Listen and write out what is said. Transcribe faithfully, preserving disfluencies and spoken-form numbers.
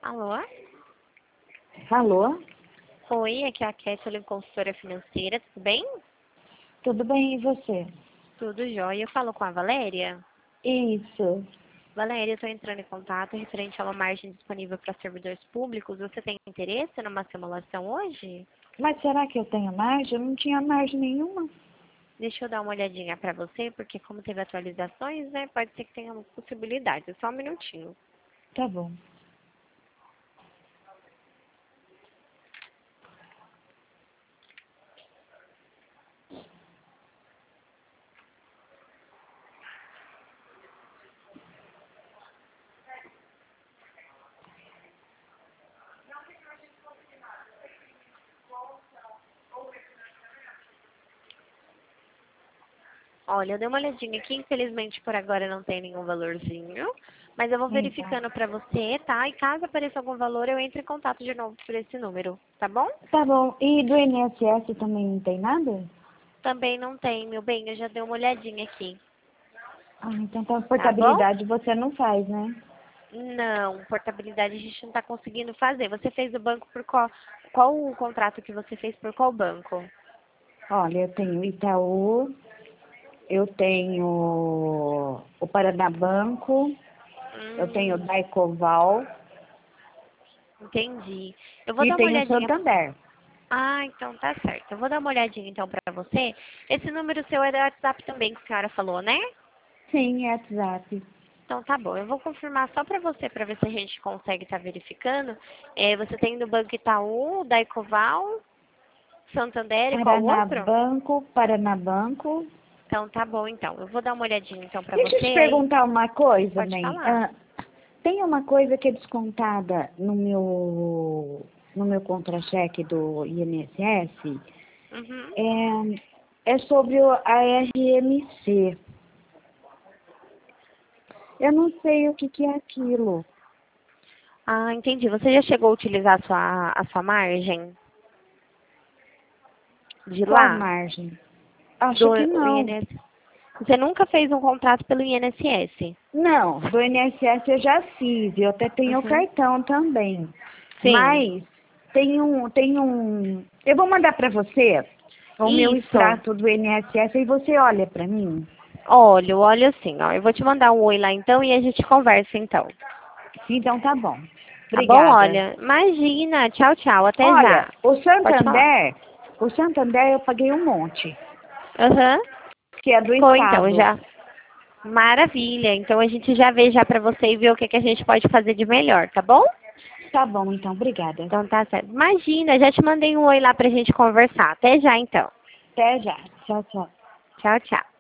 Alô? Alô? Oi, aqui é a Kathleen, consultora financeira, tudo bem? Tudo bem, e você? Tudo jóia. Eu falo com a Valéria. Isso. Valéria, eu estou entrando em contato referente a uma margem disponível para servidores públicos. Você tem interesse numa simulação hoje? Mas será que eu tenho margem? Eu não tinha margem nenhuma. Deixa eu dar uma olhadinha para você, porque como teve atualizações, né, pode ser que tenha possibilidade. Só um minutinho. Tá bom. Olha, eu dei uma olhadinha aqui, infelizmente por agora não tem nenhum valorzinho, mas eu vou Então. verificando para você, tá? E caso apareça algum valor, eu entro em contato de novo por esse número, tá bom? Tá bom. E do I N S S também não tem nada? Também não tem, meu bem, eu já dei uma olhadinha aqui, Ah, então tá, tá bom? portabilidade você não faz, né? Não, portabilidade a gente não está conseguindo fazer. Você fez o banco por qual, qual o contrato que você fez por qual banco? Olha, eu tenho Itaú, eu tenho o Paraná Banco, eu tenho o Hum, Daicoval entendi. Eu vou e dar uma tenho o olhadinha. Santander. Ah, então tá certo. Eu vou dar uma olhadinha então pra você. Esse número seu é do WhatsApp também que a senhora falou, né? Sim, é WhatsApp. Então tá bom. Eu vou confirmar só pra você, pra ver se a gente consegue estar verificando. É, você tem do Banco Itaú, da Ecoval, Santander e qual Paraná outro? Banco, Paraná Banco. Então tá bom então. Eu vou dar uma olhadinha então pra Deixa eu você te aí. perguntar uma coisa, Pode bem. falar. Ah, tem uma coisa que é descontada no meu, no meu contra-cheque do I N S S, Uhum. é, é sobre o, a R M C. Eu não sei o que, que é aquilo. Ah, entendi. Você já chegou a utilizar a sua, a sua margem de Qual lá? margem? Acho Do que o não. I N S S? Você nunca fez um contrato pelo I N S S? Não, do I N S S eu já fiz, eu até tenho o Uhum. cartão também. Sim, Mas tem um, tem um. Eu vou mandar para você o meu isso. extrato do I N S S e você olha para mim. Olha, olha assim, ó. Eu vou te mandar um oi lá então e a gente conversa então. Então tá bom. Tá bom? Obrigada. Olha, imagina. Tchau, tchau. Até Olha, já. o Pode falar. Santander, o Santander eu paguei um monte, Aham. que é do Ficou então Estado. já. Maravilha. Então a gente já vê já pra você e ver o que, que a gente pode fazer de melhor, tá bom? Tá bom, então, obrigada. Então tá certo. Imagina, já te mandei um oi lá pra gente conversar. Até já então. Até já. Tchau, tchau. Tchau, tchau.